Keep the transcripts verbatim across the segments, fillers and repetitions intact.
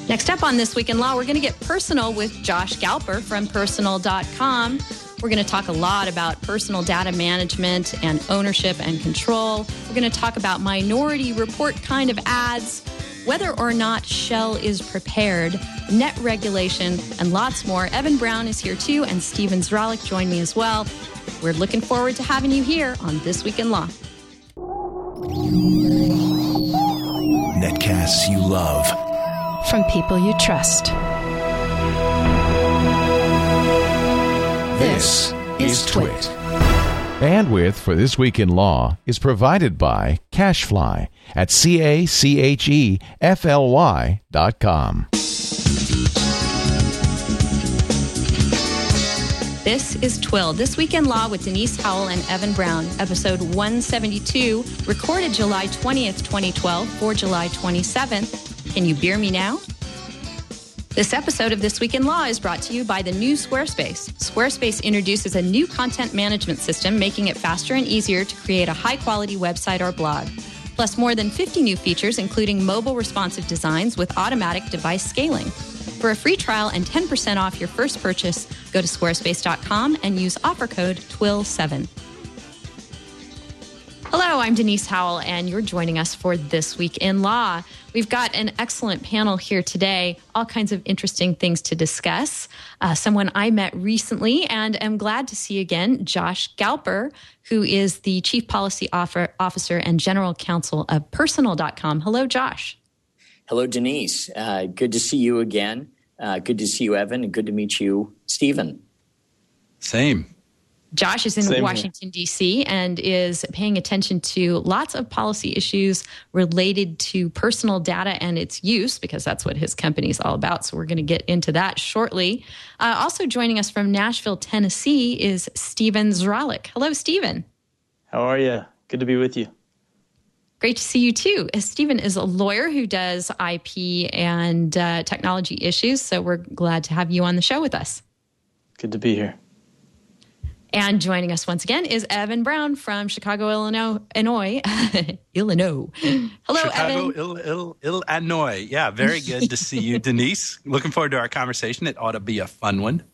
Next up on This Week in Law, we're going to get personal with Josh Galper from personal dot com. We're going to talk a lot about personal data management and ownership and control. We're going to talk about minority report kind of ads, whether or not Shell is prepared, net regulation, and lots more. Evan Brown is here too, and Steven Zralik joined me as well. We're looking forward to having you here on This Week in Law. Netcasts you love. From people you trust. This is Twit. Bandwidth for This Week in Law is provided by CacheFly at C A C H E F L Y dot com. This is Twill, This Week in Law with Denise Howell and Evan Brown, episode one seventy-two, recorded July twentieth, twenty twelve, for July twenty-seventh. Can you beer me now? This episode of This Week in Law is brought to you by the new Squarespace. Squarespace introduces a new content management system, making it faster and easier to create a high-quality website or blog. Plus more than fifty new features, including mobile responsive designs with automatic device scaling. For a free trial and ten percent off your first purchase, go to squarespace dot com and use offer code T W I L seven. Hello, I'm Denise Howell, and you're joining us for This Week in Law. We've got an excellent panel here today, all kinds of interesting things to discuss. Uh, someone I met recently and am glad to see again, Josh Galper, who is the Chief Policy Officer and General Counsel of personal dot com. Hello, Josh. Hello, Denise. Uh, good to see you again. Uh, good to see you, Evan, and good to meet you, Steven. Same. Josh is in Same Washington, D C, and is paying attention to lots of policy issues related to personal data and its use, because that's what his company is all about. So we're going to get into that shortly. Uh, also joining us from Nashville, Tennessee is Steven Zralik. Hello, Steven. How are you? Good to be with you. Great to see you, too. Steven is a lawyer who does I P and uh, technology issues, so we're glad to have you on the show with us. Good to be here. And joining us once again is Evan Brown from Chicago, Illinois. Illinois. Illinois. Hello, Chicago, Evan. Ill, Ill, Illinois. Yeah, very good to see you, Denise. Looking forward to our conversation. It ought to be a fun one.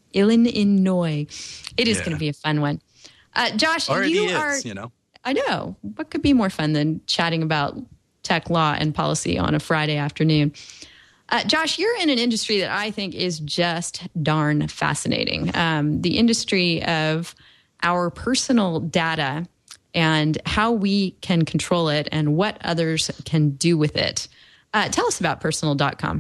Illinois. It is Yeah. going to be a fun one. Uh, Josh, Already you is, are. you know. I know. What could be more fun than chatting about tech law and policy on a Friday afternoon? Uh, Josh, you're in an industry that I think is just darn fascinating. Um, the industry of our personal data and how we can control it and what others can do with it. Uh, tell us about personal dot com.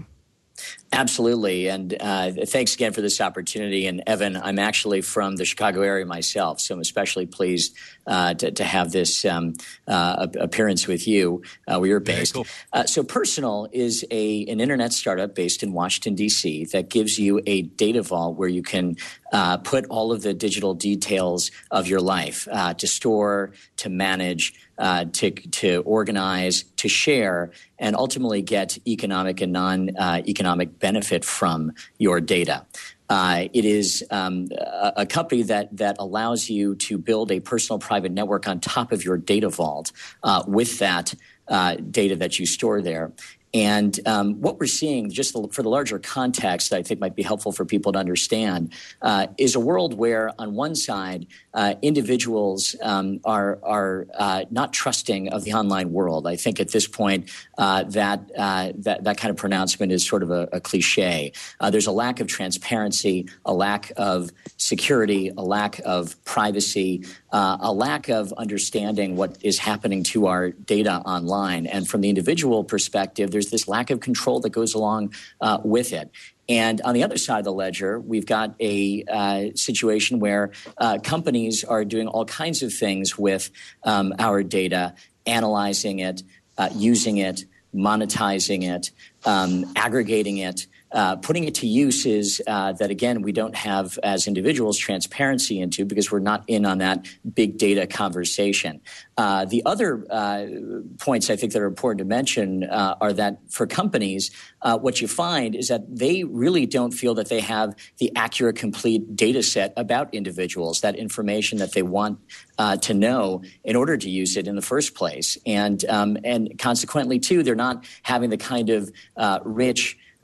Absolutely. And uh, thanks again for this opportunity. And Evan, I'm actually from the Chicago area myself, so I'm especially pleased uh, to, to have this um, uh, appearance with you uh, where you're based. Cool. Uh, so Personal is a an internet startup based in Washington, D C that gives you a data vault where you can uh, put all of the digital details of your life uh, to store, to manage, Uh, to to organize, to share, and ultimately get economic and non-economic uh, benefit from your data. Uh, it is um, a, a company that that allows you to build a personal private network on top of your data vault uh, with that uh, data that you store there. And um, what we're seeing, just for the larger context that I think might be helpful for people to understand, uh, is a world where on one side, uh, individuals um, are are uh, not trusting of the online world. I think at this point uh, that, uh, that that kind of pronouncement is sort of a, a cliche. Uh, there's a lack of transparency, a lack of security, a lack of privacy, uh, a lack of understanding what is happening to our data online. And from the individual perspective, there's this lack of control that goes along uh, with it. And on the other side of the ledger, we've got a uh, situation where uh, companies are doing all kinds of things with um, our data, analyzing it, uh, using it, monetizing it, um, aggregating it, uh, putting it to uses uh, that, again, we don't have as individuals transparency into because we're not in on that big data conversation. Uh, the other uh, points I think that are important to mention uh, are that for companies, uh, what you find is that they really don't feel that they have the accurate, complete data set about individuals, that information that they want uh, to know in order to use it in the first place. And, um, and consequently, too, they're not having the kind of uh, rich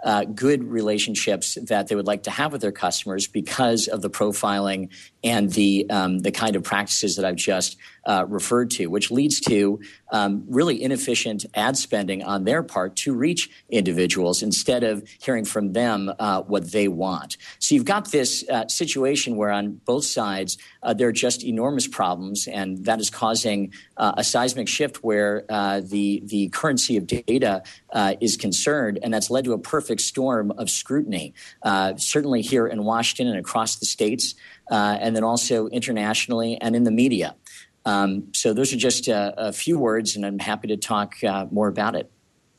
uh, good relationships that they would like to have with their customers because of the profiling and the um, the kind of practices that I've just uh, referred to, which leads to um, really inefficient ad spending on their part to reach individuals instead of hearing from them uh, what they want. So you've got this uh, situation where on both sides uh, there are just enormous problems, and that is causing uh, a seismic shift where uh, the the currency of data uh, is concerned, and that's led to a perfect storm of scrutiny, uh, certainly here in Washington and across the states, uh, and then also internationally and in the media. Um, so those are just uh, a few words, and I'm happy to talk uh, more about it.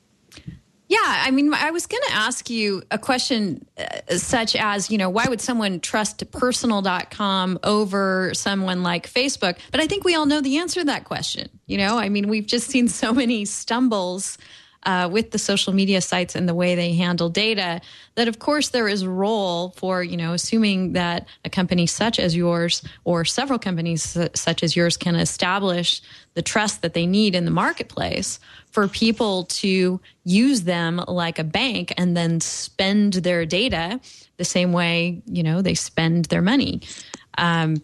Yeah, I mean, I was going to ask you a question uh, such as, you know, why would someone trust personal dot com over someone like Facebook? But I think we all know the answer to that question. You know, I mean, we've just seen so many stumbles uh, with the social media sites and the way they handle data that, of course, there is a role for, you know, assuming that a company such as yours or several companies such as yours can establish the trust that they need in the marketplace for people to use them like a bank and then spend their data the same way, you know, they spend their money. Um,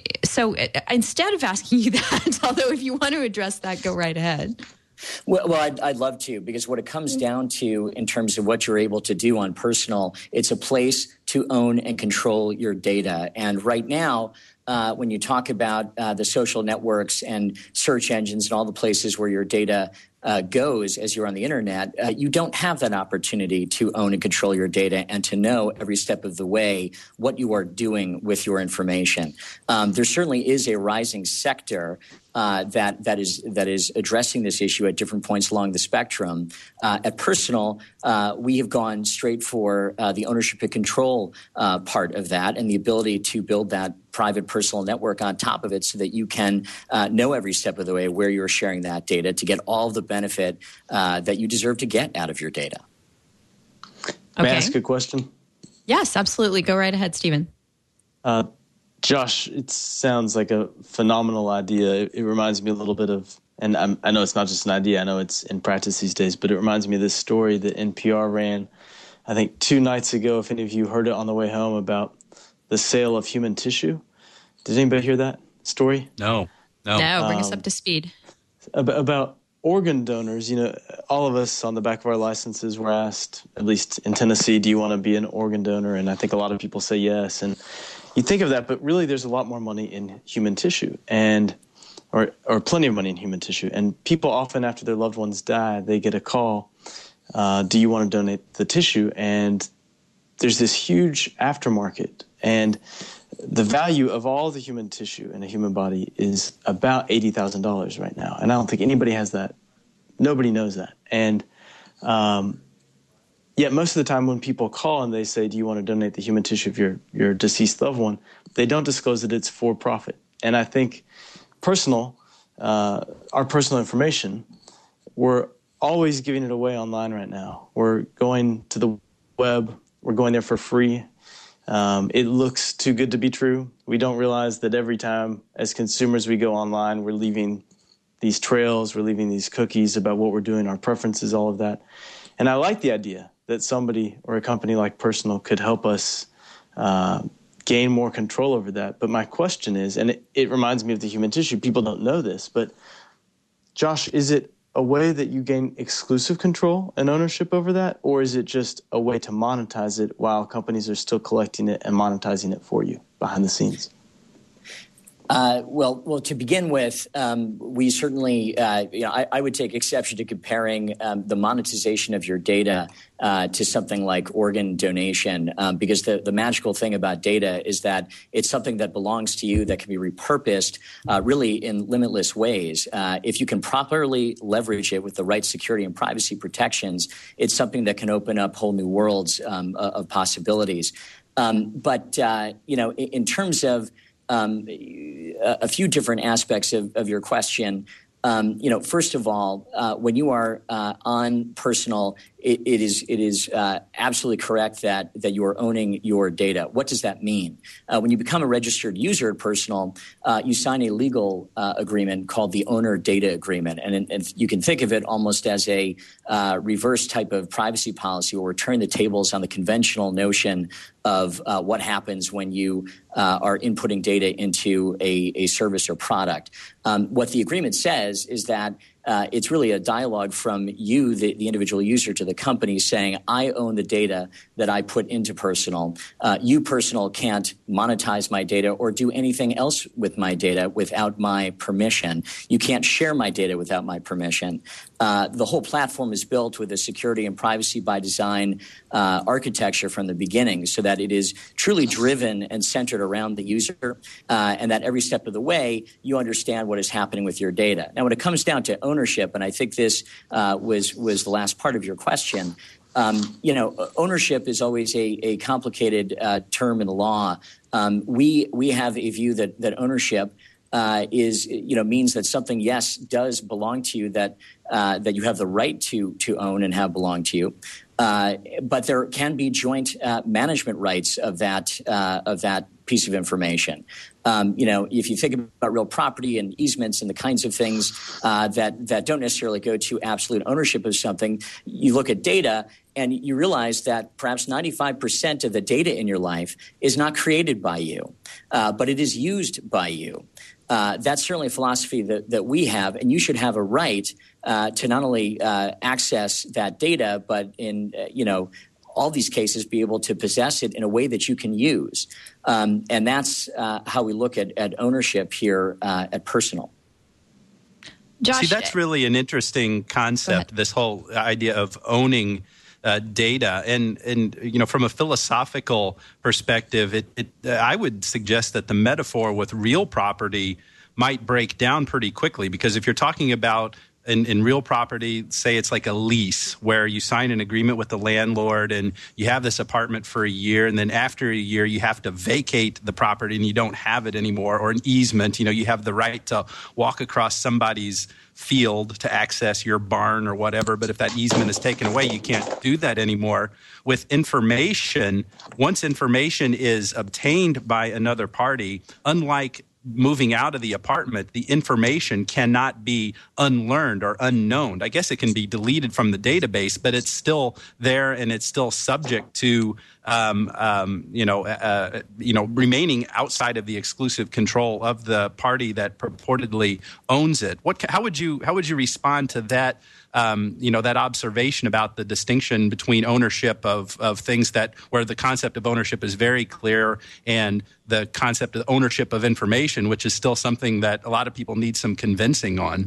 so instead of asking you that, although if you want to address that, go right ahead. Well, well I'd, I'd love to, because what it comes down to in terms of what you're able to do on Personal, it's a place to own and control your data. And right now, uh, when you talk about uh, the social networks and search engines and all the places where your data Uh, goes as you're on the internet, uh, you don't have that opportunity to own and control your data and to know every step of the way what you are doing with your information. Um, there certainly is a rising sector uh, that that is that is addressing this issue at different points along the spectrum. Uh, at Personal, uh, we have gone straight for uh, the ownership and control uh, part of that, and the ability to build that private personal network on top of it so that you can uh, know every step of the way where you're sharing that data to get all the benefit uh, that you deserve to get out of your data. May Okay. I ask a question? Yes, absolutely. Go right ahead, Stephen. Uh, Josh, it sounds like a phenomenal idea. It, it reminds me a little bit of, and I'm, I know it's not just an idea, I know it's in practice these days, but it reminds me of this story that N P R ran, I think, two nights ago, if any of you heard it on the way home, about the sale of human tissue. Did anybody hear that story? No, no. No, bring us Um, up to speed. About, about organ donors. You know, all of us on the back of our licenses were asked, at least in Tennessee, do you want to be an organ donor? And I think a lot of people say yes. And you think of that, but really there's a lot more money in human tissue, and or or plenty of money in human tissue. And people often, after their loved ones die, they get a call, uh, do you want to donate the tissue? And there's this huge aftermarket. And the value of all the human tissue in a human body is about eighty thousand dollars right now. And I don't think anybody has that. Nobody knows that. And um, yet most of the time when people call and they say, do you want to donate the human tissue of your, your deceased loved one, they don't disclose that it's for profit. And I think personal, uh, our personal information, we're always giving it away online right now. We're going to the web. We're going there for free. Um, it looks too good to be true. We don't realize that every time as consumers we go online, we're leaving these trails, we're leaving these cookies about what we're doing, our preferences, all of that. And I like the idea that somebody or a company like Personal could help us uh, gain more control over that. But my question is, and it, it reminds me of the human tissue, people don't know this, but Josh, is it a way that you gain exclusive control and ownership over that, or is it just a way to monetize it while companies are still collecting it and monetizing it for you behind the scenes? Uh, well, well, to begin with, um, we certainly, uh, you know, I, I would take exception to comparing um, the monetization of your data uh, to something like organ donation, um, because the, the magical thing about data is that it's something that belongs to you that can be repurposed uh, really in limitless ways. Uh, if you can properly leverage it with the right security and privacy protections, it's something that can open up whole new worlds um, of possibilities. Um, but, uh, you know, in, in terms of Um, a, a few different aspects of, of your question. Um, you know, first of all, uh, when you are uh, on Personal, it, it is it is uh, absolutely correct that that you are owning your data. What does that mean? Uh, when you become a registered user at Personal, uh, you sign a legal uh, agreement called the Owner Data Agreement, and, and you can think of it almost as a uh, reverse type of privacy policy, where we're turning the tables on the conventional notion of uh, what happens when you uh, are inputting data into a, a service or product. Um, what the agreement says is that uh, it's really a dialogue from you, the, the individual user, to the company saying, I own the data that I put into Personal. Uh, you, Personal, can't monetize my data or do anything else with my data without my permission. You can't share my data without my permission. Uh, the whole platform is built with a security and privacy by design uh, architecture from the beginning, so that it is truly driven and centered around the user, uh, and that every step of the way you understand what is happening with your data. Now, when it comes down to ownership, and I think this uh, was was the last part of your question, um, you know, ownership is always a, a complicated uh, term in the law. Um, we we have a view that that ownership Uh, is, you know, means that something, yes, does belong to you, that uh, that you have the right to to own and have belong to you. Uh, but there can be joint uh, management rights of that uh, of that piece of information. Um, you know, if you think about real property and easements and the kinds of things uh, that that don't necessarily go to absolute ownership of something, you look at data and you realize that perhaps ninety-five percent of the data in your life is not created by you, uh, but it is used by you. Uh, that's certainly a philosophy that, that we have, and you should have a right uh, to not only uh, access that data, but in, uh, you know, all these cases be able to possess it in a way that you can use. Um, and that's uh, how we look at, at ownership here uh, at Personal. Josh, See, that's really an interesting concept, this whole idea of owning Uh, data. And, and, you know, from a philosophical perspective, it, it uh, I would suggest that the metaphor with real property might break down pretty quickly, because if you're talking about in, in real property, say it's like a lease where you sign an agreement with the landlord and you have this apartment for a year, and then after a year you have to vacate the property and you don't have it anymore, or an easement, you know, you have the right to walk across somebody's field to access your barn or whatever, but if that easement is taken away, you can't do that anymore. With information, once information is obtained by another party, unlike moving out of the apartment, the information cannot be unlearned or unknown. I guess it can be deleted from the database, but it's still there and it's still subject to, um, um, you know, uh, you know, remaining outside of the exclusive control of the party that purportedly owns it. What? How would you? How would you respond to that? Um, you know, that observation about the distinction between ownership of, of things that where the concept of ownership is very clear, and the concept of ownership of information, which is still something that a lot of people need some convincing on.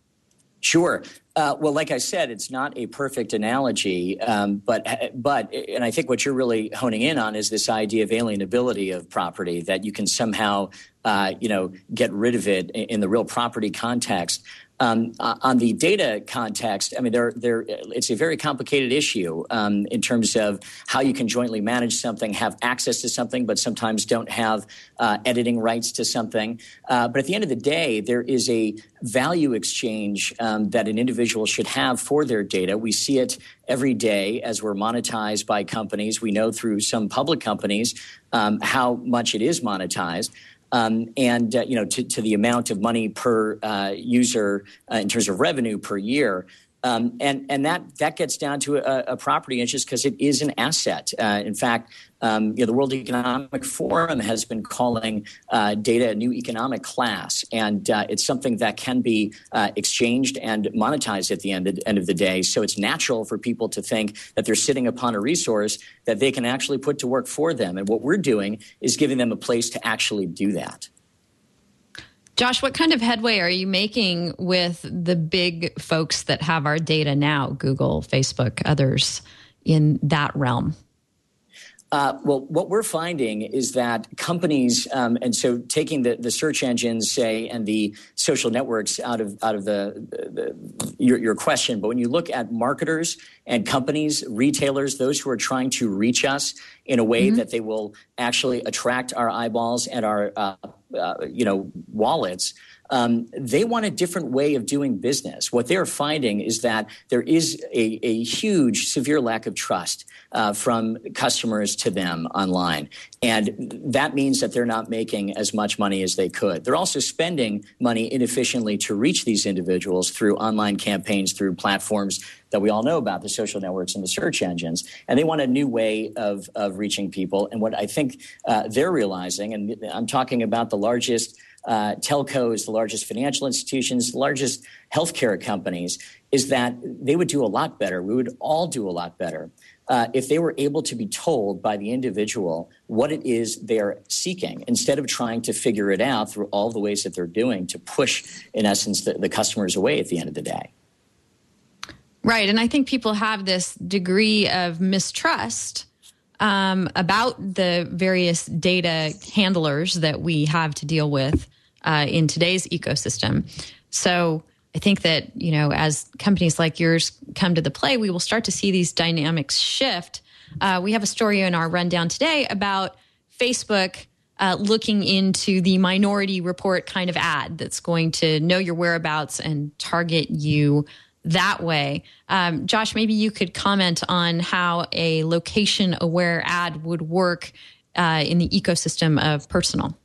Sure. Uh, well, like I said, it's not a perfect analogy, um, but but and I think what you're really honing in on is this idea of alienability of property, that you can somehow uh, you know get rid of it in the real property context. Um, uh, on the data context, I mean, there, there, it's a very complicated issue um, in terms of how you can jointly manage something, have access to something, but sometimes don't have uh, editing rights to something. Uh, but at the end of the day, there is a value exchange um, that an individual should have for their data. We see it every day as we're monetized by companies. We know through some public companies um, how much it is monetized. Um, and, uh, you know, to, to the amount of money per uh, user uh, in terms of revenue per year. Um, and and that, that gets down to a, a property interest because it is an asset. Uh, in fact, um, you know, the World Economic Forum has been calling uh, data a new economic class. And uh, it's something that can be uh, exchanged and monetized at the end of, end of the day. So it's natural for people to think that they're sitting upon a resource that they can actually put to work for them. And what we're doing is giving them a place to actually do that. Josh, what kind of headway are you making with the big folks that have our data now, Google, Facebook, others in that realm? Uh, well, what we're finding is that companies, um, and so taking the, the search engines, say, and the social networks out of out of the, the your, your question, but when you look at marketers and companies, retailers, those who are trying to reach us in a way mm-hmm. that they will actually attract our eyeballs and our uh, uh, you know wallets. um, they want a different way of doing business. What they're finding is that there is a, a huge, severe lack of trust uh, from customers to them online. And that means that they're not making as much money as they could. They're also spending money inefficiently to reach these individuals through online campaigns, through platforms that we all know about, the social networks and the search engines. And they want a new way of, of reaching people. And what I think uh, they're realizing, and I'm talking about the largest uh, telcos, the largest financial institutions, the largest healthcare companies, is that they would do a lot better. We would all do a lot better uh, if they were able to be told by the individual what it is they're seeking, instead of trying to figure it out through all the ways that they're doing to push, in essence, the, the customers away at the end of the day. Right. And I think people have this degree of mistrust um, about the various data handlers that we have to deal with uh, in today's ecosystem. So I think that, you know, as companies like yours come to the play, we will start to see these dynamics shift. Uh, we have a story in our rundown today about Facebook uh, looking into the Minority Report kind of ad that's going to know your whereabouts and target you that way. Um, Josh, maybe you could comment on how a location-aware ad would work uh, in the ecosystem of personal.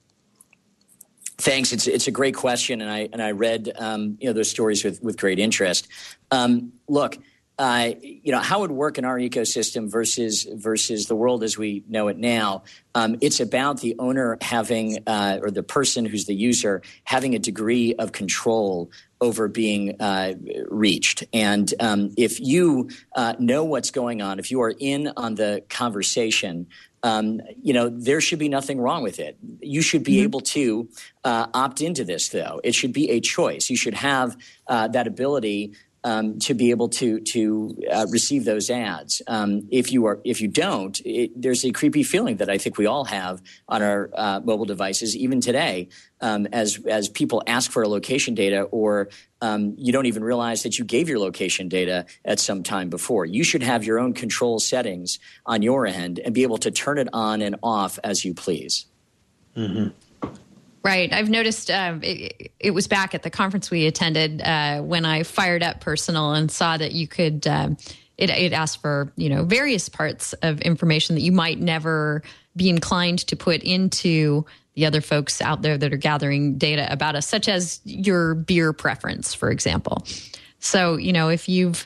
Thanks. It's it's a great question, and I and I read um, you know those stories with with great interest. Um, look, uh, you know how it would work in our ecosystem versus versus the world as we know it now. Um, it's about the owner having uh, or the person who's the user having a degree of control over being uh, reached. And um, if you uh, know what's going on, if you are in on the conversation, um, you know, there should be nothing wrong with it. You should be mm-hmm. able to uh, opt into this, though. It should be a choice. You should have uh, that ability Um, to be able to to uh, receive those ads. Um, if you are if you don't, it, there's a creepy feeling that I think we all have on our uh, mobile devices, even today, um, as as people ask for a location data, or um, you don't even realize that you gave your location data at some time before. You should have your own control settings on your end and be able to turn it on and off as you please. Mm-hmm. Right. I've noticed um, it, it was back at the conference we attended uh, when I fired up Personal and saw that you could, um, it, it asked for, you know, various parts of information that you might never be inclined to put into the other folks out there that are gathering data about us, such as your beer preference, for example. So, you know, if you've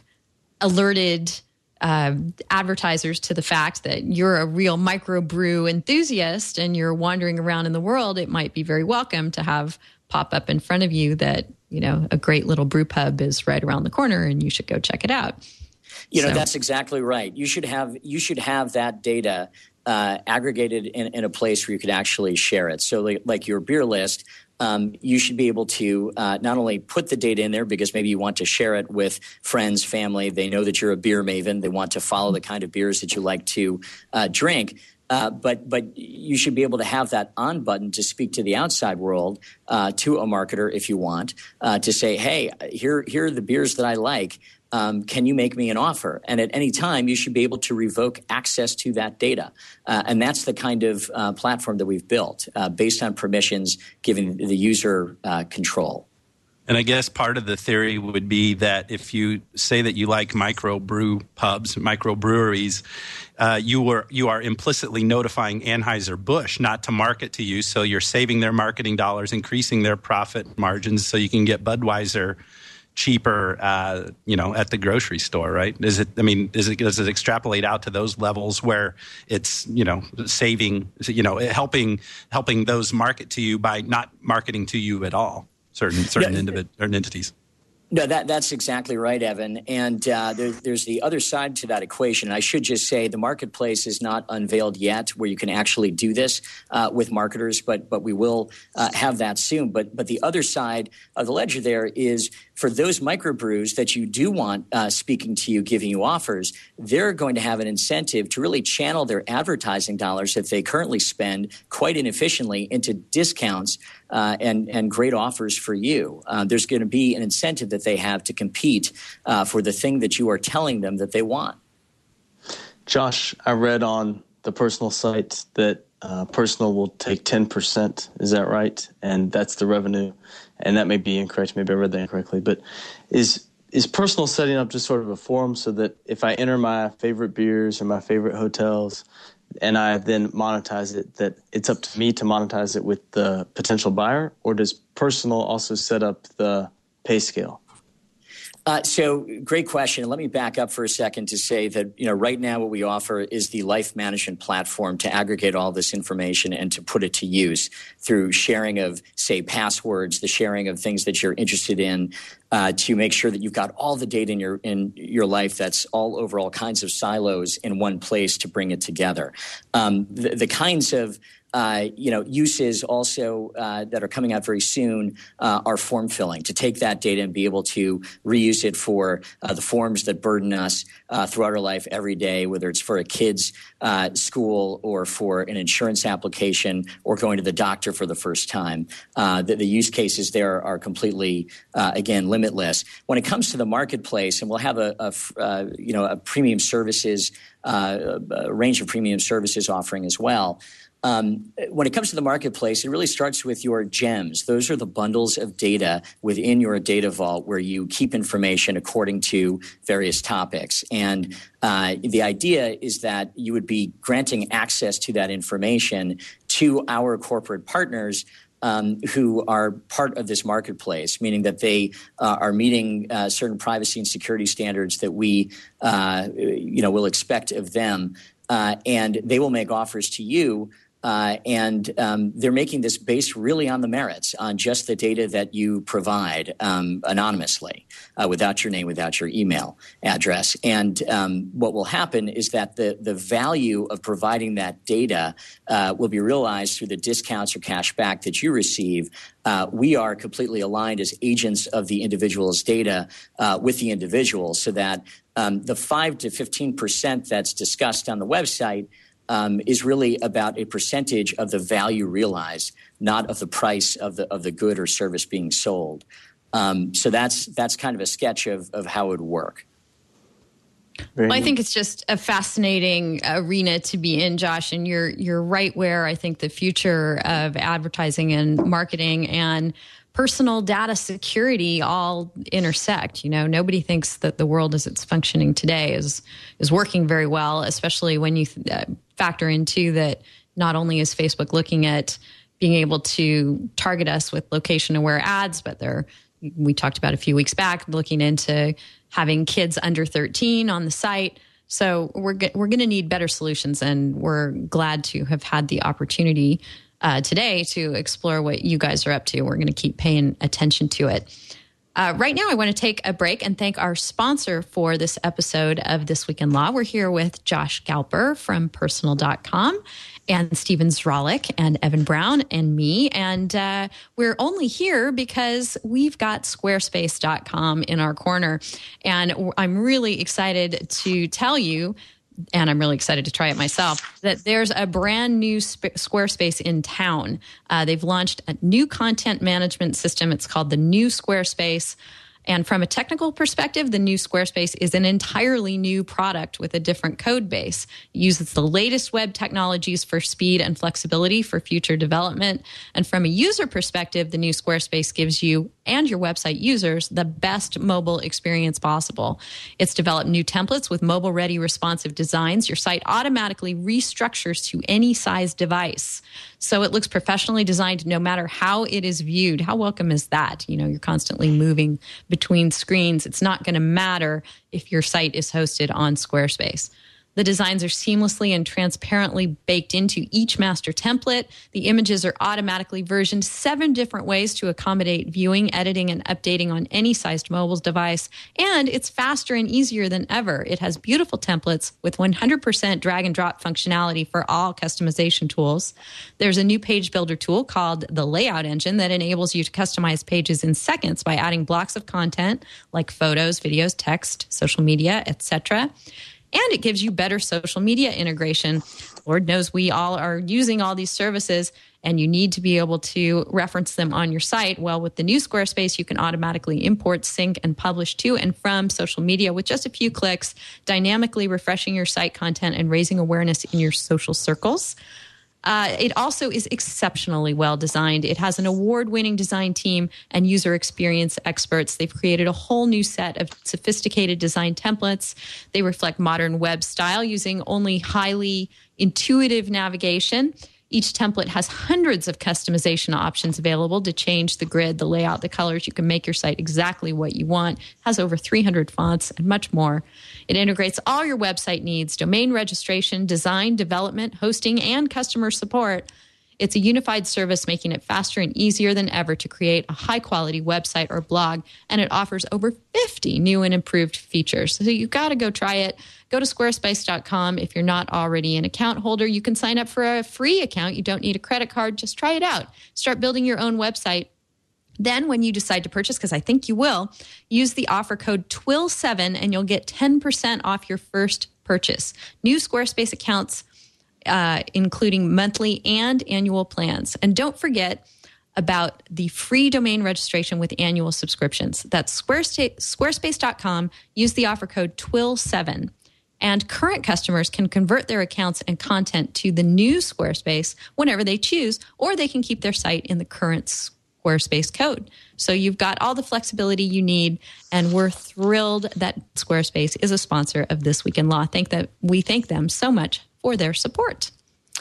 alerted Uh, advertisers to the fact that you're a real microbrew enthusiast and you're wandering around in the world, it might be very welcome to have pop up in front of you that, you know, a great little brew pub is right around the corner and you should go check it out. You know, so. That's exactly right. You should have you should have that data uh, aggregated in, in a place where you could actually share it. So like, like your beer list, Um, you should be able to uh, not only put the data in there because maybe you want to share it with friends, family. They know that you're a beer maven. They want to follow the kind of beers that you like to uh, drink. Uh, but but you should be able to have that on button to speak to the outside world, uh, to a marketer if you want, uh, to say, hey, here, here are the beers that I like. Um, can you make me an offer? And at any time, you should be able to revoke access to that data. Uh, and that's the kind of uh, platform that we've built uh, based on permissions, giving the user uh, control. And I guess part of the theory would be that if you say that you like microbrew pubs, microbreweries, uh, you were you are implicitly notifying Anheuser-Busch not to market to you. So you're saving their marketing dollars, increasing their profit margins so you can get Budweiser cheaper, uh, you know, at the grocery store, right? Is it? I mean, is it? Does it extrapolate out to those levels where it's, you know, saving, you know, helping helping those market to you by not marketing to you at all? Certain certain yeah. individ- or entities. No, that that's exactly right, Evan. And uh, there, there's the other side to that equation. And I should just say the marketplace is not unveiled yet where you can actually do this uh, with marketers, but but we will uh, have that soon. But but the other side of the ledger there is for those microbrews that you do want uh, speaking to you, giving you offers, they're going to have an incentive to really channel their advertising dollars that they currently spend quite inefficiently into discounts uh, and, and great offers for you. Uh, there's going to be an incentive that they have to compete uh, for the thing that you are telling them that they want. Josh, I read on the Personal site that uh, personal will take ten percent. Is that right? And that's the revenue. And that may be incorrect. Maybe I read that incorrectly. But is is personal setting up just sort of a forum so that if I enter my favorite beers or my favorite hotels and I then monetize it, that it's up to me to monetize it with the potential buyer? Or does personal also set up the pay scale? Uh, so great question. Let me back up for a second to say that, you know, right now what we offer is the life management platform to aggregate all this information and to put it to use through sharing of, say, passwords, the sharing of things that you're interested in, uh, to make sure that you've got all the data in your in your life that's all over all kinds of silos in one place to bring it together. Um, the, the kinds of Uh, you know, uses also uh, that are coming out very soon uh, are form filling, to take that data and be able to reuse it for uh, the forms that burden us uh, throughout our life every day, whether it's for a kid's uh, school or for an insurance application or going to the doctor for the first time. Uh, the, the use cases there are completely, uh, again, limitless. When it comes to the marketplace, and we'll have a, a uh, you know, a premium services, uh, a range of premium services offering as well. Um, when it comes to the marketplace, it really starts with your gems. Those are the bundles of data within your data vault where you keep information according to various topics. And uh, the idea is that you would be granting access to that information to our corporate partners Um, who are part of this marketplace, meaning that they uh, are meeting uh, certain privacy and security standards that we, uh, you know, will expect of them, uh, and they will make offers to you. Uh, and um, they're making this based really on the merits, on just the data that you provide um, anonymously, uh, without your name, without your email address. And um, what will happen is that the, the value of providing that data uh, will be realized through the discounts or cash back that you receive. Uh, we are completely aligned as agents of the individual's data uh, with the individual, so that um, the five to fifteen percent that's discussed on the website Um, is really about a percentage of the value realized, not of the price of the of the good or service being sold. Um, so that's that's kind of a sketch of, of how it would work. Well, I think it's just a fascinating arena to be in, Josh, and you're you're right where I think the future of advertising and marketing and personal data security all intersect. You know, nobody thinks that the world as it's functioning today is is working very well, especially when you uh, factor into that not only is Facebook looking at being able to target us with location-aware ads, but they're, we talked about a few weeks back, looking into having kids under thirteen on the site. So we're we're going to need better solutions, and we're glad to have had the opportunity Uh, today to explore what you guys are up to. We're going to keep paying attention to it. Uh, right now, I want to take a break and thank our sponsor for this episode of This Week in Law. We're here with Josh Galper from personal dot com and Steven Zralik and Evan Brown and me. And uh, we're only here because we've got squarespace dot com in our corner. And I'm really excited to tell you, and I'm really excited to try it myself, that there's a brand new sp- Squarespace in town. Uh, they've launched a new content management system. It's called the New Squarespace. And from a technical perspective, the New Squarespace is an entirely new product with a different code base. It uses the latest web technologies for speed and flexibility for future development. And from a user perspective, the New Squarespace gives you and your website users the best mobile experience possible. It's developed new templates with mobile-ready responsive designs. Your site automatically restructures to any size device. So it looks professionally designed no matter how it is viewed. How welcome is that? You know, you're constantly moving between screens. It's not going to matter if your site is hosted on Squarespace. The designs are seamlessly and transparently baked into each master template. The images are automatically versioned seven different ways to accommodate viewing, editing, and updating on any sized mobile device. And it's faster and easier than ever. It has beautiful templates with one hundred percent drag and drop functionality for all customization tools. There's a new page builder tool called the Layout Engine that enables you to customize pages in seconds by adding blocks of content like photos, videos, text, social media, et cetera. And it gives you better social media integration. Lord knows we all are using all these services, and you need to be able to reference them on your site. Well, with the new Squarespace, you can automatically import, sync, and publish to and from social media with just a few clicks, dynamically refreshing your site content and raising awareness in your social circles. Uh, it also is exceptionally well designed. It has an award-winning design team and user experience experts. They've created a whole new set of sophisticated design templates. They reflect modern web style using only highly intuitive navigation. Each template has hundreds of customization options available to change the grid, the layout, the colors. You can make your site exactly what you want. It has over three hundred fonts and much more. It integrates all your website needs, domain registration, design, development, hosting, and customer support. It's a unified service, making it faster and easier than ever to create a high-quality website or blog, and it offers over fifty new and improved features. So you've got to go try it. Go to squarespace dot com. If you're not already an account holder, you can sign up for a free account. You don't need a credit card. Just try it out. Start building your own website. Then when you decide to purchase, because I think you will, use the offer code T W I L seven and you'll get ten percent off your first purchase. New Squarespace accounts, uh, including monthly and annual plans. And don't forget about the free domain registration with annual subscriptions. That's squarespace dot com. Use the offer code T W I L seven. And current customers can convert their accounts and content to the new Squarespace whenever they choose, or they can keep their site in the current Squarespace code. So you've got all the flexibility you need, and we're thrilled that Squarespace is a sponsor of This Week in Law. Thank that we thank them so much for their support.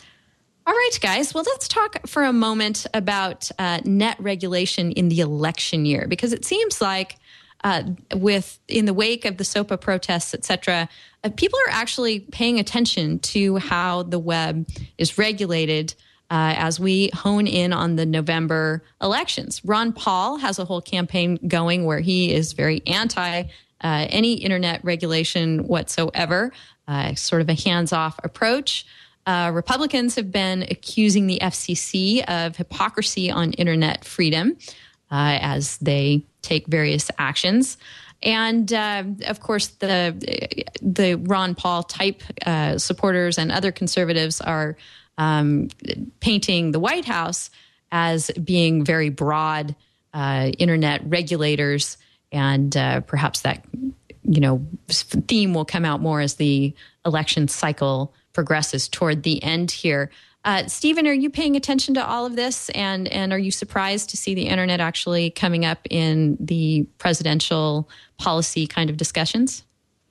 All right, guys. Well, let's talk for a moment about uh, net regulation in the election year, because it seems like uh, with in the wake of the SOPA protests, et cetera, uh, people are actually paying attention to how the web is regulated uh, as we hone in on the November elections. Ron Paul has a whole campaign going where he is very anti uh, any internet regulation whatsoever, uh, sort of a hands-off approach. Uh, Republicans have been accusing the F C C of hypocrisy on internet freedom uh, as they take various actions. And, uh, of course, the the Ron Paul type uh, supporters and other conservatives are um, painting the White House as being very broad uh, internet regulators. And uh, perhaps that, you know, theme will come out more as the election cycle progresses toward the end here. Uh, Stephen, are you paying attention to all of this? And, and are you surprised to see the internet actually coming up in the presidential policy kind of discussions?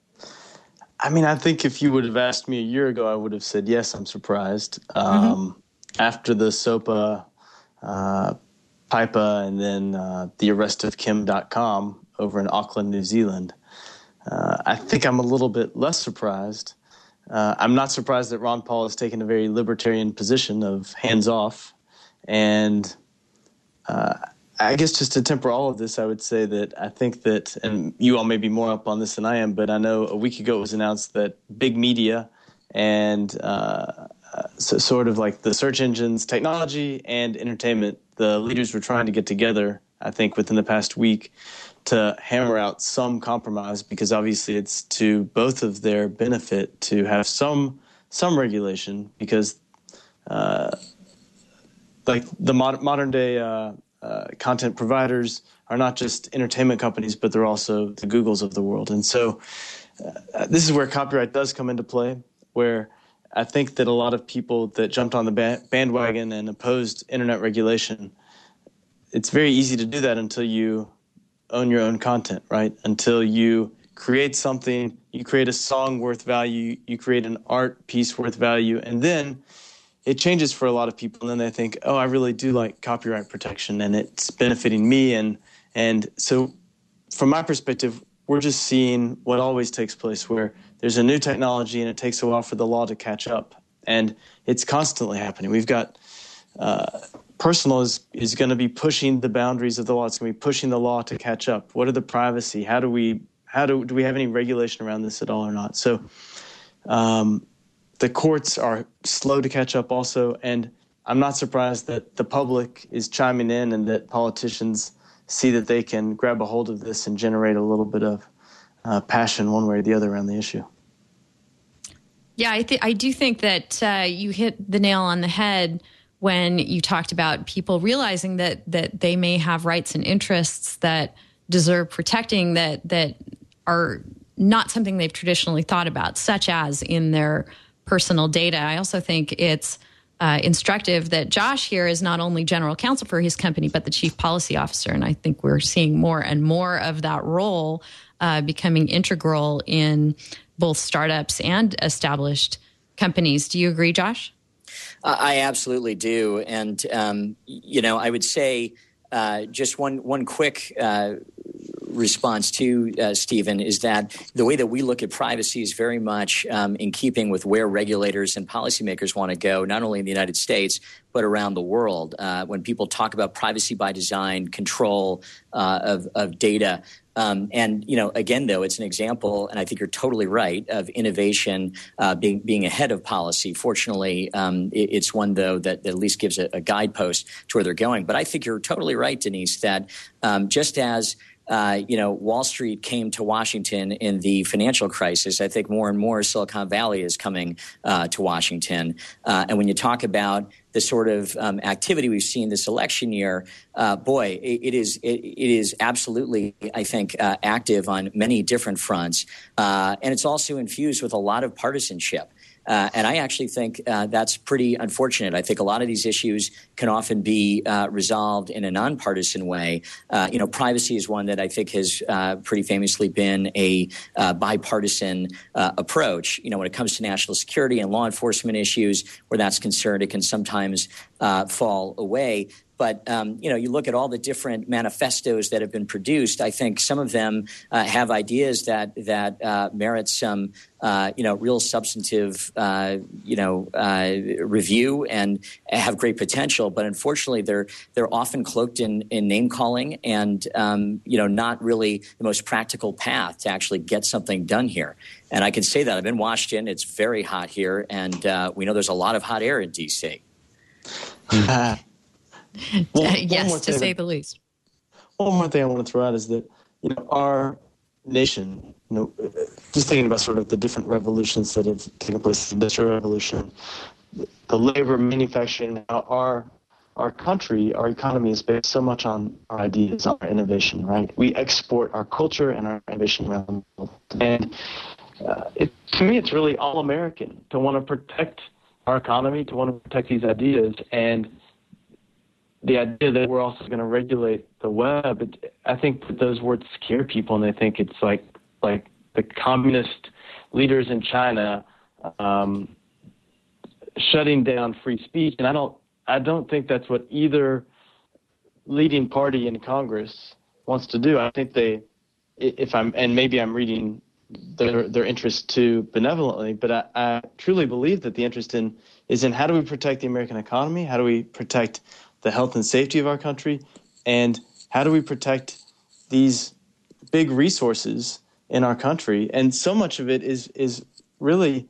I mean, I think if you would have asked me a year ago, I would have said, yes, I'm surprised. Um, mm-hmm. After the SOPA, uh, PIPA, and then uh, the arrest of Kim dot com over in Auckland, New Zealand, uh, I think I'm a little bit less surprised. Uh, I'm not surprised that Ron Paul has taken a very libertarian position of hands-off. And uh, I guess just to temper all of this, I would say that I think that, and you all may be more up on this than I am, but I know a week ago it was announced that big media and uh, so sort of like the search engines, technology, and entertainment, the leaders were trying to get together, I think, within the past week to hammer out some compromise, because obviously it's to both of their benefit to have some some regulation, because uh, like the mod- modern day uh, uh, content providers are not just entertainment companies, but they're also the Googles of the world. And so uh, this is where copyright does come into play, where I think that a lot of people that jumped on the ba- bandwagon and opposed internet regulation, it's very easy to do that until you own your own content, right? Until you create something, you create a song worth value, you create an art piece worth value, and then it changes for a lot of people, and then they think, oh, I really do like copyright protection, and it's benefiting me. And and so from my perspective, we're just seeing what always takes place, where there's a new technology and it takes a while for the law to catch up. And it's constantly happening. We've got uh, personal is, is going to be pushing the boundaries of the law. It's going to be pushing the law to catch up. What are the privacy? How do we how do do we have any regulation around this at all or not? So um, the courts are slow to catch up also, and I'm not surprised that the public is chiming in and that politicians see that they can grab a hold of this and generate a little bit of uh, passion one way or the other around the issue. Yeah, I, th- I do think that uh, you hit the nail on the head when you talked about people realizing that that they may have rights and interests that deserve protecting, that that are not something they've traditionally thought about, such as in their personal data. I also think it's uh, instructive that Josh here is not only general counsel for his company, but the chief policy officer. And I think we're seeing more and more of that role uh, becoming integral in both startups and established companies. Do you agree, Josh? Uh, I absolutely do. And, um, you know, I would say uh, just one, one quick uh, response to uh, Stephen is that the way that we look at privacy is very much um, in keeping with where regulators and policymakers want to go, not only in the United States, but around the world. Uh, when people talk about privacy by design, control uh, of, of data, Um, and, you know, again, though, it's an example, and I think you're totally right, of innovation uh, being being ahead of policy. Fortunately, um, it, it's one, though, that, that at least gives a, a guidepost to where they're going. But I think you're totally right, Denise, that um, just as Uh, you know, Wall Street came to Washington in the financial crisis, I think more and more Silicon Valley is coming uh, to Washington. Uh, and when you talk about the sort of um, activity we've seen this election year, uh, boy, it, it is it, it is absolutely, I think, uh, active on many different fronts. Uh, and it's also infused with a lot of partisanship. Uh, and I actually think uh, that's pretty unfortunate. I think a lot of these issues can often be uh, resolved in a nonpartisan way. Uh, you know, privacy is one that I think has uh, pretty famously been a uh, bipartisan uh, approach. You know, when it comes to national security and law enforcement issues, where that's concerned, it can sometimes uh, fall away. But, um, you know, you look at all the different manifestos that have been produced, I think some of them uh, have ideas that that uh, merit some, uh, you know, real substantive, uh, you know, uh, review and have great potential. But unfortunately, they're they're often cloaked in, in name calling and, um, you know, not really the most practical path to actually get something done here. And I can say that. I've been in Washington. It's very hot here. And uh, we know there's a lot of hot air in D C Uh, Well, uh, yes, to say the least. One more thing I want to throw out is that, you know, our nation, you know, just thinking about sort of the different revolutions that have taken place, the Industrial Revolution, the labor, manufacturing, our our country, our economy is based so much on our ideas, on our innovation, right? We export our culture and our innovation around the world. And uh, it, to me, it's really all American to want to protect our economy, to want to protect these ideas. And the idea that we're also going to regulate the web, it, I think that those words scare people, and they think it's like like the communist leaders in China um, shutting down free speech. And I don't I don't think that's what either leading party in Congress wants to do. I think they, if I'm, and maybe I'm reading their their interest too benevolently, but I, I truly believe that the interest in is in how do we protect the American economy? How do we protect the health and safety of our country, and how do we protect these big resources in our country? And so much of it is is really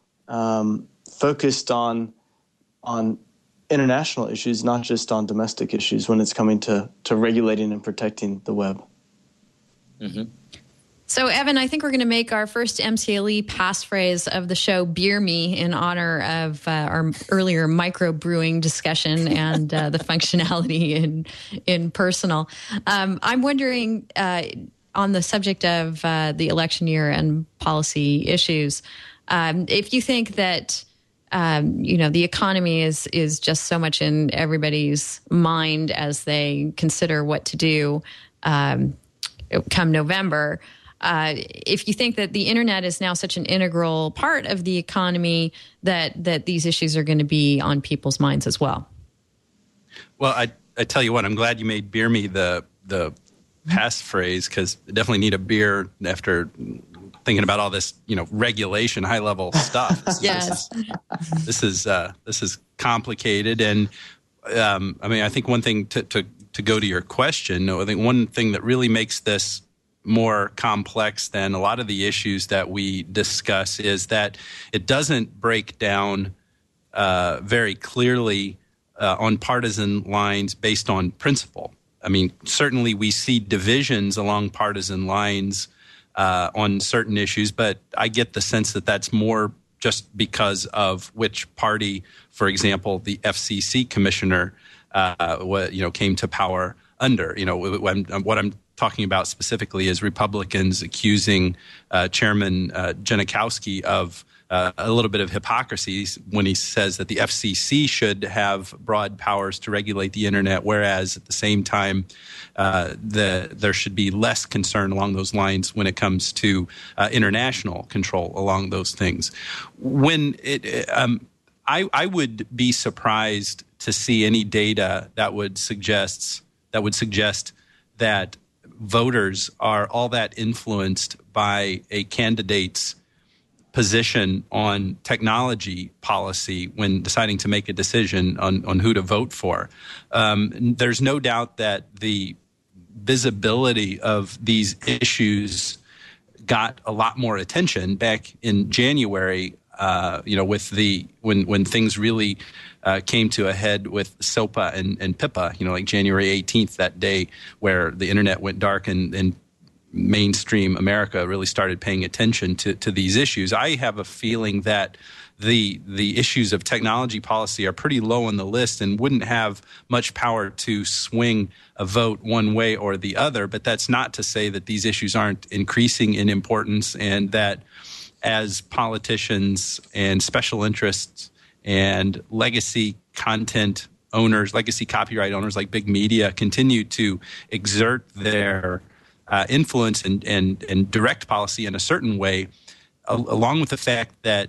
um, focused on on international issues, not just on domestic issues when it's coming to, to regulating and protecting the web. Mm-hmm. So, Evan, I think we're going to make our first M C L E passphrase of the show Beer Me in honor of uh, our earlier microbrewing discussion and uh, the functionality in in personal. Um, I'm wondering, uh, on the subject of uh, the election year and policy issues, um, if you think that um, you know the economy is is just so much in everybody's mind as they consider what to do um, come November. Uh, if you think that the internet is now such an integral part of the economy that that these issues are going to be on people's minds as well. Well, I I tell you what, I'm glad you made Beer Me the the passphrase, because I definitely need a beer after thinking about all this, you know, regulation, high level stuff. This, yes, this is this is, uh, this is complicated, and um, I mean, I think one thing to, to to go to your question, I think one thing that really makes this more complex than a lot of the issues that we discuss is that it doesn't break down uh, very clearly uh, on partisan lines based on principle. I mean, certainly we see divisions along partisan lines uh, on certain issues, but I get the sense that that's more just because of which party, for example, the F C C commissioner, uh, what, you know, came to power under. You know, when, what I'm talking about specifically is Republicans accusing uh, Chairman uh, Janikowski of uh, a little bit of hypocrisy when he says that the F C C should have broad powers to regulate the internet, whereas at the same time, uh, the there should be less concern along those lines when it comes to uh, international control along those things. When it, um, I, I would be surprised to see any data that would suggest that would suggest that voters are all that influenced by a candidate's position on technology policy when deciding to make a decision on, on who to vote for. Um, there's no doubt that the visibility of these issues got a lot more attention back in January, uh, you know, with the when when things really uh, came to a head with SOPA and, and PIPA, you know, like January eighteenth, that day where the internet went dark and, and mainstream America really started paying attention to, to these issues. I have a feeling that the the issues of technology policy are pretty low on the list and wouldn't have much power to swing a vote one way or the other. But that's not to say that these issues aren't increasing in importance, and that as politicians and special interests and legacy content owners, legacy copyright owners like big media continue to exert their Uh, influence and, and, and direct policy in a certain way, uh, along with the fact that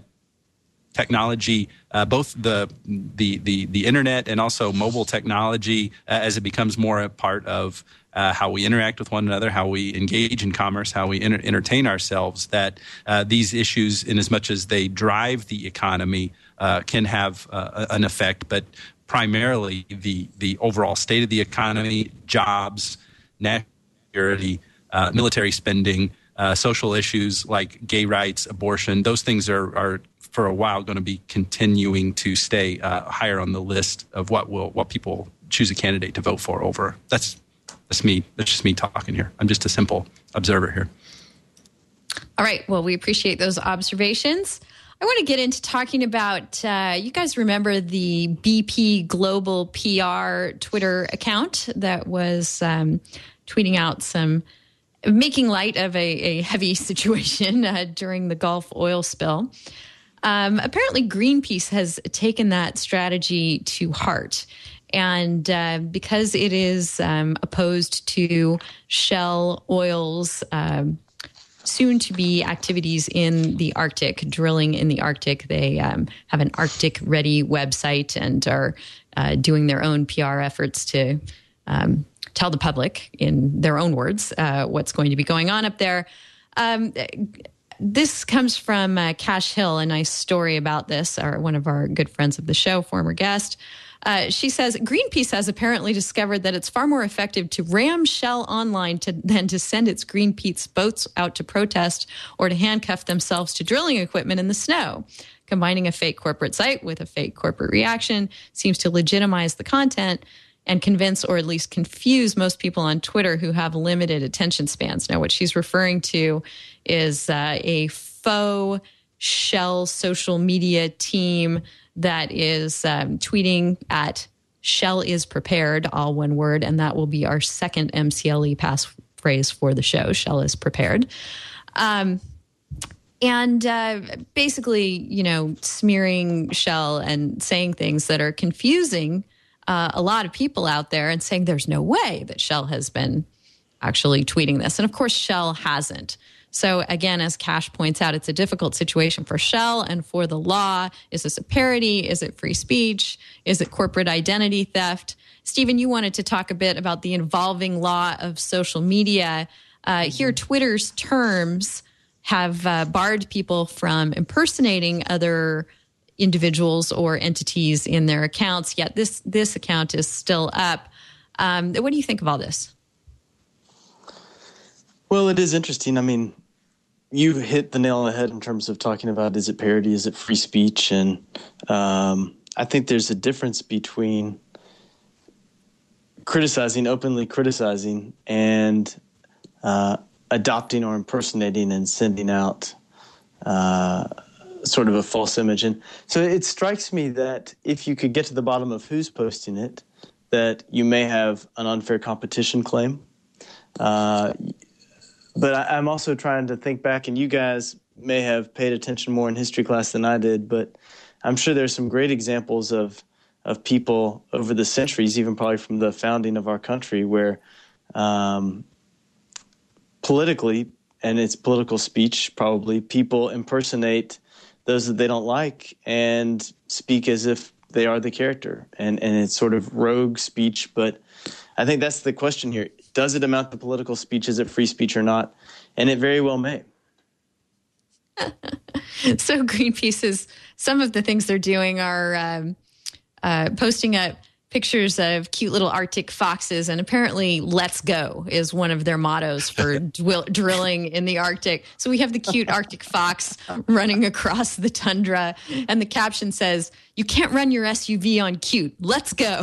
technology, uh, both the, the the the internet and also mobile technology, uh, as it becomes more a part of uh, how we interact with one another, how we engage in commerce, how we enter- entertain ourselves, that uh, these issues, in as much as they drive the economy, uh, can have uh, an effect, but primarily the the overall state of the economy, jobs, national security, uh, military spending, uh, social issues like gay rights, abortion, those things are, are for a while going to be continuing to stay uh, higher on the list of what will what people choose a candidate to vote for over. That's that's me. That's just me talking here. I'm just a simple observer here. All right. Well, we appreciate those observations. I want to get into talking about, uh, you guys remember the B P Global P R Twitter account that was um, tweeting out some, making light of a, a heavy situation uh, during the Gulf oil spill. Um, apparently, Greenpeace has taken that strategy to heart. And uh, because it is um, opposed to Shell Oil's um, soon-to-be activities in the Arctic, drilling in the Arctic, they um, have an Arctic-ready website and are uh, doing their own P R efforts to um, tell the public, in their own words, uh, what's going to be going on up there. Um, this comes from uh, Cash Hill, a nice story about this, our, one of our good friends of the show, former guest. Uh, she says, Greenpeace has apparently discovered that it's far more effective to ram Shell online to, than to send its Greenpeace boats out to protest or to handcuff themselves to drilling equipment in the snow. Combining a fake corporate site with a fake corporate reaction seems to legitimize the content and convince or at least confuse most people on Twitter who have limited attention spans. Now, what she's referring to is uh, a faux Shell social media team that is um, tweeting at Shell is prepared, all one word, and that will be our second M C L E passphrase for the show, Shell is prepared. Um, and uh, basically, you know, smearing Shell and saying things that are confusing Uh, a lot of people out there and saying there's no way that Shell has been actually tweeting this. And of course, Shell hasn't. So again, as Cash points out, it's a difficult situation for Shell and for the law. Is this a parody? Is it free speech? Is it corporate identity theft? Stephen, you wanted to talk a bit about the evolving law of social media. Uh, here, Twitter's terms have uh, barred people from impersonating other individuals or entities in their accounts, yet this this account is still up. Um, what do you think of all this? Well, it is interesting. I mean, you hit the nail on the head in terms of talking about, is it parody, is it free speech? And um, I think there's a difference between criticizing, openly criticizing, and uh, adopting or impersonating and sending out uh sort of a false image. And so it strikes me that if you could get to the bottom of who's posting it, that you may have an unfair competition claim. Uh, but I, I'm also trying to think back, and you guys may have paid attention more in history class than I did, but I'm sure there's some great examples of of people over the centuries, even probably from the founding of our country, where um, politically, and it's political speech probably, people impersonate those that they don't like and speak as if they are the character. And, and it's sort of rogue speech, but I think that's the question here. Does it amount to political speech? Is it free speech or not? And it very well may. So Greenpeace is, some of the things they're doing are um, uh, posting up pictures of cute little Arctic foxes, and apparently "Let's go" is one of their mottos for dwill- drilling in the Arctic. So we have the cute Arctic fox running across the tundra, and the caption says, "You can't run your S U V on cute. Let's go."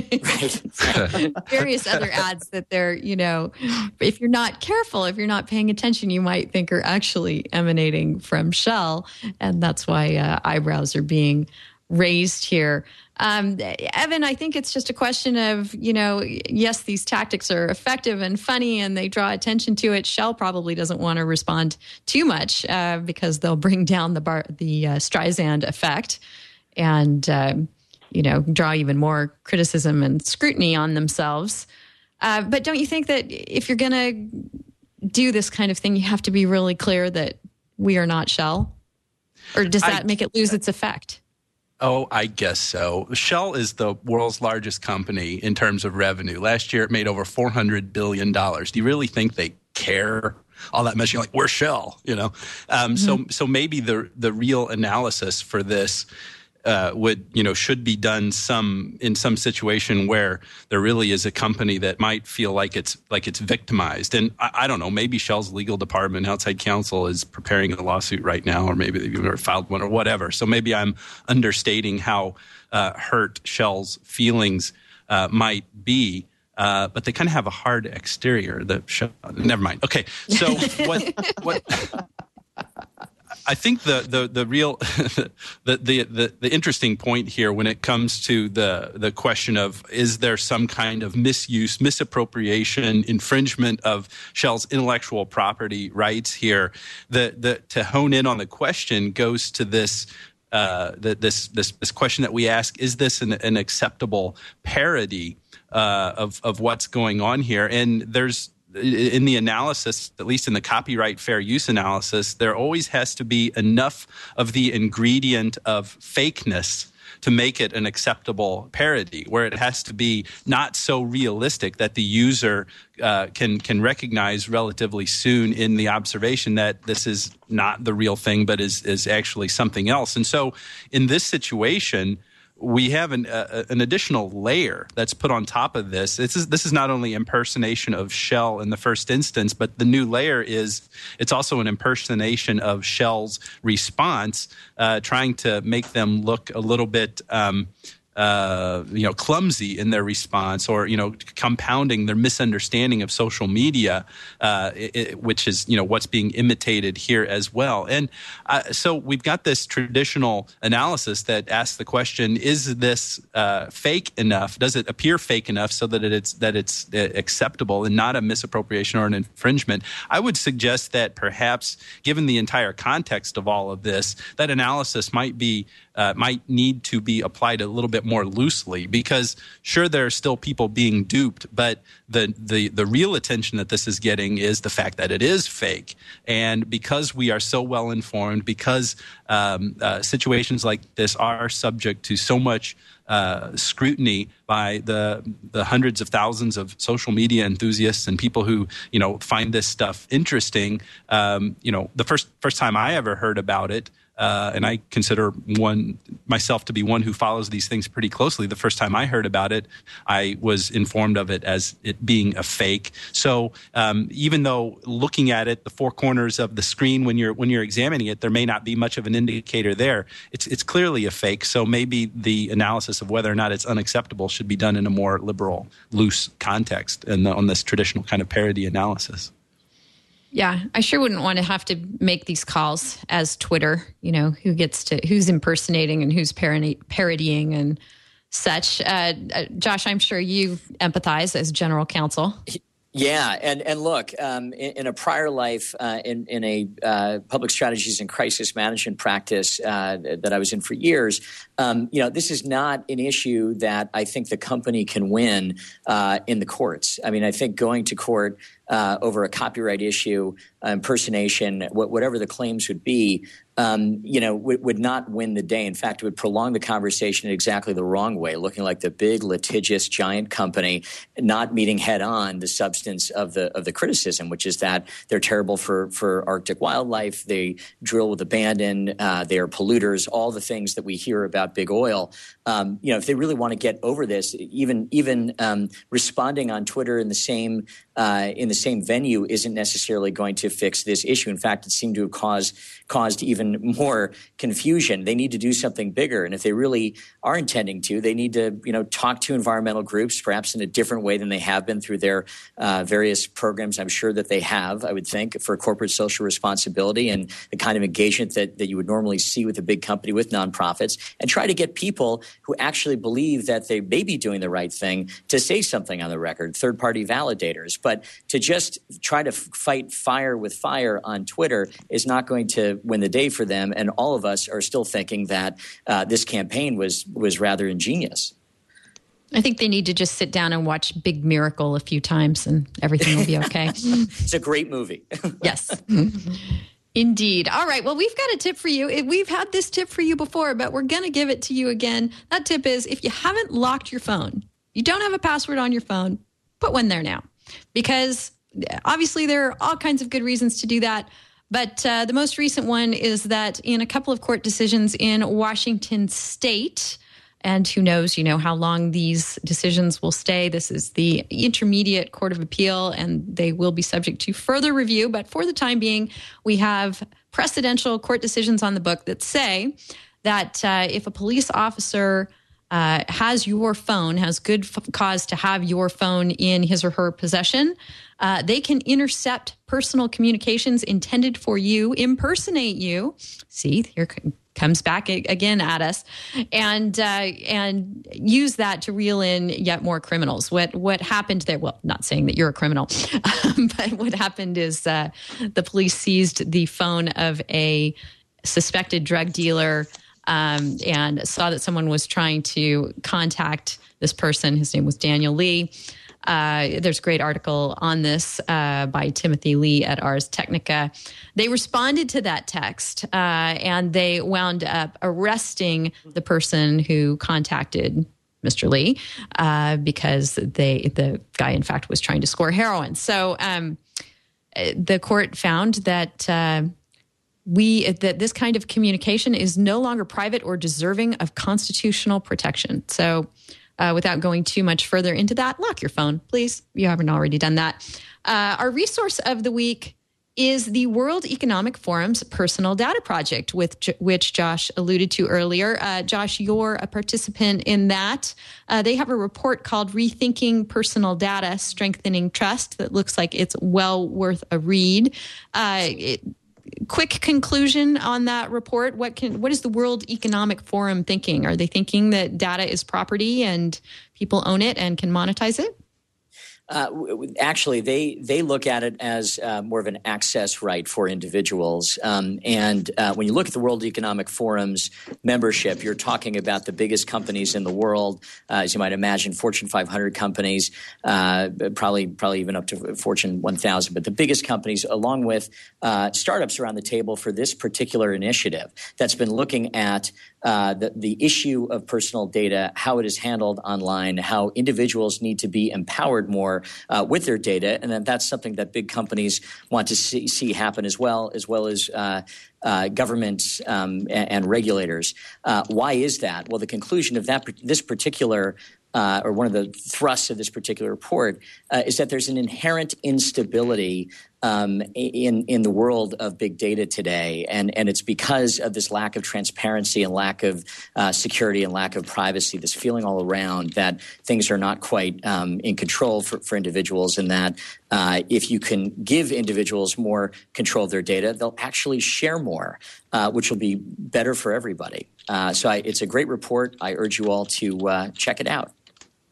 Various other ads that they're, you know, if you're not careful, if you're not paying attention, you might think are actually emanating from Shell, and that's why uh, eyebrows are being raised here. Um, Evan, I think it's just a question of, you know, yes, these tactics are effective and funny and they draw attention to it. Shell probably doesn't want to respond too much uh, because they'll bring down the bar, the uh, Streisand effect and, uh, you know, draw even more criticism and scrutiny on themselves. Uh, but don't you think that if you're going to do this kind of thing, you have to be really clear that we are not Shell? Or does that I, make it lose its effect? Oh, I guess so. Shell is the world's largest company in terms of revenue. Last year, it made over four hundred billion dollars. Do you really think they care all that much? You're like, we're Shell, you know? Um, mm-hmm. So so maybe the the real analysis for this uh, would, you know, should be done some in some situation where there really is a company that might feel like it's like it's victimized. And I, I don't know, maybe Shell's legal department, outside counsel, is preparing a lawsuit right now, or maybe they've even filed one or whatever. So maybe I'm understating how uh, hurt Shell's feelings uh, might be. Uh, but they kind of have a hard exterior. The Shell, never mind. Okay, so what what. I think the the the real the, the the the interesting point here when it comes to the the question of is there some kind of misuse, misappropriation, infringement of Shell's intellectual property rights here, the the to hone in on the question goes to this uh, the, this this this question that we ask: is this an, an acceptable parody uh, of of what's going on here? And there's in the analysis, at least in the copyright fair use analysis, there always has to be enough of the ingredient of fakeness to make it an acceptable parody, where it has to be not so realistic that the user uh, can can recognize relatively soon in the observation that this is not the real thing, but is is actually something else. And so in this situation, we have an, uh, an additional layer that's put on top of this. This is this is not only impersonation of Shell in the first instance, but the new layer is it's also an impersonation of Shell's response, uh, trying to make them look a little bit um, uh, you know, clumsy in their response, or, you know, compounding their misunderstanding of social media, uh, it, which is, you know, what's being imitated here as well. And uh, so we've got this traditional analysis that asks the question: is this uh, fake enough? Does it appear fake enough so that it's that it's acceptable and not a misappropriation or an infringement? I would suggest that perhaps, given the entire context of all of this, that analysis might be uh, might need to be applied a little bit more loosely, because sure, there are still people being duped, but the, the, the real attention that this is getting is the fact that it is fake. And because we are so well informed, because um, uh, situations like this are subject to so much uh, scrutiny by the the hundreds of thousands of social media enthusiasts and people who, you know, find this stuff interesting. Um, you know, the first first time I ever heard about it, Uh, and I consider one myself to be one who follows these things pretty closely. The first time I heard about it, I was informed of it as it being a fake. So um, even though looking at it, the four corners of the screen when you're when you're examining it, there may not be much of an indicator there. It's it's clearly a fake. So maybe the analysis of whether or not it's unacceptable should be done in a more liberal, loose context and on this traditional kind of parody analysis. Yeah, I sure wouldn't want to have to make these calls as Twitter, you know, who gets to, who's impersonating and who's parody, parodying and such. Uh, uh, Josh, I'm sure you empathize as general counsel. Yeah, and and look, um, in, in a prior life, uh, in in a uh, public strategies and crisis management practice uh, that I was in for years, um, you know, this is not an issue that I think the company can win uh, in the courts. I mean, I think going to court uh, over a copyright issue, uh, impersonation, wh- whatever the claims would be, um, you know, w- would not win the day. In fact, it would prolong the conversation in exactly the wrong way, looking like the big, litigious, giant company, not meeting head on the substance of the of the criticism, which is that they're terrible for for Arctic wildlife, they drill with abandon, uh, they are polluters, all the things that we hear about big oil. Um, you know, if they really want to get over this, even even um, responding on Twitter in the same uh, in the same venue isn't necessarily going to fix this issue. In fact, it seemed to have caused caused even more confusion. They need to do something bigger, and if they really are intending to, they need to you know talk to environmental groups, perhaps in a different way than they have been through their uh, various programs. I'm sure that they have. I would think for corporate social responsibility and the kind of engagement that that you would normally see with a big company with nonprofits, and try to get people who actually believe that they may be doing the right thing to say something on the record, third-party validators. But to just try to f- fight fire with fire on Twitter is not going to win the day for them. And all of us are still thinking that uh, this campaign was was rather ingenious. I think they need to just sit down and watch Big Miracle a few times and everything will be okay. It's a great movie. Yes. Indeed. All right. Well, we've got a tip for you. We've had this tip for you before, but we're going to give it to you again. That tip is if you haven't locked your phone, you don't have a password on your phone, put one there now. Because obviously there are all kinds of good reasons to do that. But uh, the most recent one is that in a couple of court decisions in Washington State, and who knows, you know, how long these decisions will stay. This is the Intermediate Court of Appeal, and they will be subject to further review. But for the time being, we have precedential court decisions on the book that say that uh, if a police officer uh, has your phone, has good f- cause to have your phone in his or her possession, uh, they can intercept personal communications intended for you, impersonate you. See, here comes back again at us, and uh, and use that to reel in yet more criminals. What what happened there? Well, not saying that you're a criminal, um, but what happened is uh, the police seized the phone of a suspected drug dealer um, and saw that someone was trying to contact this person. His name was Daniel Lee. Uh, there's a great article on this uh, by Timothy Lee at Ars Technica. They responded to that text uh, and they wound up arresting the person who contacted Mister Lee uh, because they the guy, in fact, was trying to score heroin. So um, the court found that uh, we that this kind of communication is no longer private or deserving of constitutional protection. So Uh, without going too much further into that, lock your phone, please, if you haven't already done that. Uh, our resource of the week is the World Economic Forum's Personal Data Project, with J- which Josh alluded to earlier. Uh, Josh, you're a participant in that. Uh, they have a report called Rethinking Personal Data, Strengthening Trust that looks like it's well worth a read. Uh, it, Quick conclusion on that report. What can what is the World Economic Forum thinking? Are they thinking that data is property and people own it and can monetize it? Uh, actually, they they look at it as uh, more of an access right for individuals. Um, and uh, when you look at the World Economic Forum's membership, you're talking about the biggest companies in the world, uh, as you might imagine, Fortune five hundred companies, uh, probably probably even up to Fortune one thousand. But the biggest companies, along with uh, startups around the table for this particular initiative that's been looking at uh, the, the issue of personal data, how it is handled online, how individuals need to be empowered more Uh, with their data, and then that's something that big companies want to see, see happen as well, as well as uh, uh, governments um, and, and regulators. Uh, why is that? Well, the conclusion of that this particular uh, or one of the thrusts of this particular report uh, is that there's an inherent instability um, in in the world of big data today, and and it's because of this lack of transparency and lack of uh, security and lack of privacy. This feeling all around that things are not quite um, in control for, for individuals, and that uh, if you can give individuals more control of their data, they'll actually share more, uh, which will be better for everybody. Uh, so I, it's a great report. I urge you all to uh, check it out.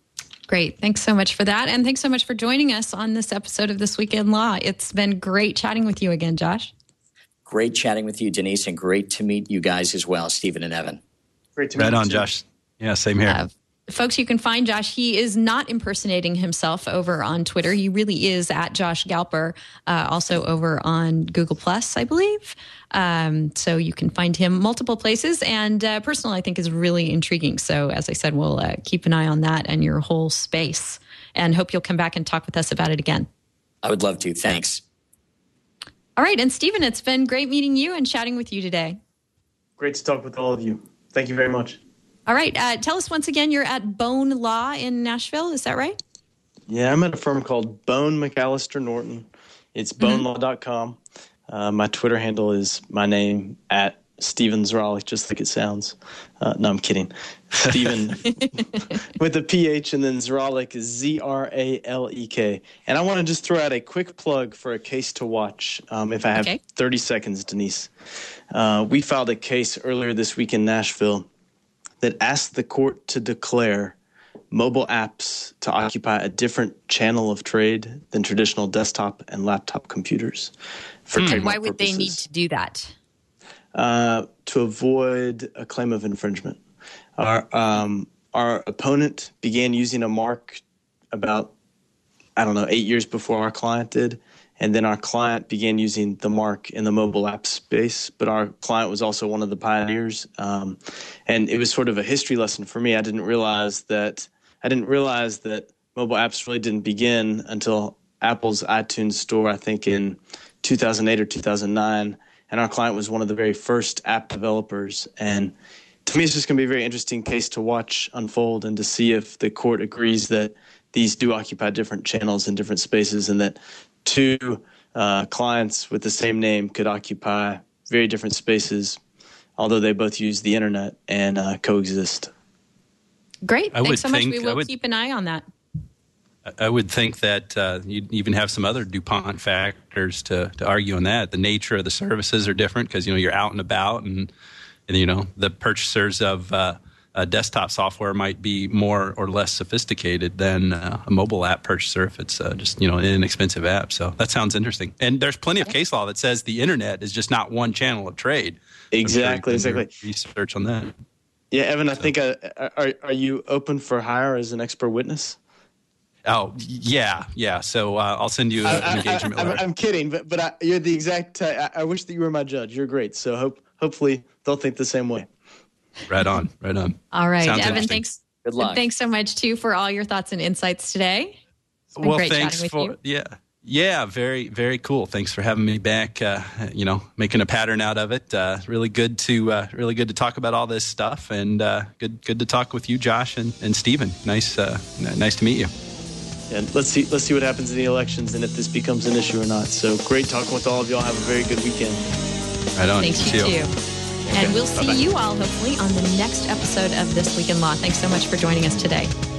Great. Thanks so much for that. And thanks so much for joining us on this episode of This Week in Law. It's been great chatting with you again, Josh. Great chatting with you, Denise, and great to meet you guys as well, Stephen and Evan. Great to meet right you. Right on, too. Josh. Yeah, same here. Uh, folks, you can find Josh. He is not impersonating himself over on Twitter. He really is at Josh Galper, uh, also over on Google Plus, I believe. Um, so you can find him multiple places. And uh, personal, I think, is really intriguing. So as I said, we'll uh, keep an eye on that and your whole space. And hope you'll come back and talk with us about it again. I would love to. Thanks. All right. And Stephen, it's been great meeting you and chatting with you today. Great to talk with all of you. Thank you very much. All right. Uh, tell us once again, you're at Bone Law in Nashville. Is that right? Yeah, I'm at a firm called Bone McAllister Norton. It's bone law dot com. Uh, my Twitter handle is my name, at Steven Zralik, just like it sounds. Uh, no, I'm kidding. Steven with a P H, and then Zralik is Z R A L E K. And I want to just throw out a quick plug for a case to watch, um, if I have okay. thirty seconds, Denise. Uh, we filed a case earlier this week in Nashville that asked the court to declare mobile apps to occupy a different channel of trade than traditional desktop and laptop computers. For mm. trademark Why would purposes. they need to do that? Uh, to avoid a claim of infringement. Our um, our opponent began using a mark about, I don't know, eight years before our client did. And then our client began using the mark in the mobile app space. But our client was also one of the pioneers. Um, and it was sort of a history lesson for me. I didn't realize that I didn't realize that mobile apps really didn't begin until Apple's iTunes store, I think in two thousand eight or two thousand nine. And our client was one of the very first app developers. And to me, it's just going to be a very interesting case to watch unfold and to see if the court agrees that these do occupy different channels in different spaces, and that two uh, clients with the same name could occupy very different spaces, although they both use the internet and uh, coexist. Great. I Thanks so much. think, We will would, keep an eye on that. I would think that uh, you'd even have some other DuPont factors to, to argue on that. The nature of the services are different because, you know, you're out and about, and, and you know, the purchasers of uh, uh, desktop software might be more or less sophisticated than uh, a mobile app purchaser if it's uh, just, you know, an inexpensive app. So that sounds interesting. And there's plenty of case law that says the internet is just not one channel of trade. Exactly, sure exactly. Research on that. Yeah, Evan, I think, uh, are, are you open for hire as an expert witness? Oh, yeah, yeah. So uh, I'll send you an engagement I, I, letter. I'm kidding, but but I, you're the exact. Uh, I, I wish that you were my judge. You're great. So hope hopefully they'll think the same way. Right on, right on. All right, Sounds Evan. Thanks. Good luck. Thanks so much too for all your thoughts and insights today. It's been Well, great thanks chatting for with yeah, yeah. Very, very cool. Thanks for having me back. Uh, you know, making a pattern out of it. Uh, really good to uh, really good to talk about all this stuff, and uh, good good to talk with you, Josh and, and Stephen. Nice, uh, nice to meet you. And let's see let's see what happens in the elections and if this becomes an issue or not. So great talking with all of y'all. Have a very good weekend. Right on. Thanks, you too. Okay, And we'll see bye-bye. you all hopefully on the next episode of This Week in Law. Thanks so much for joining us today.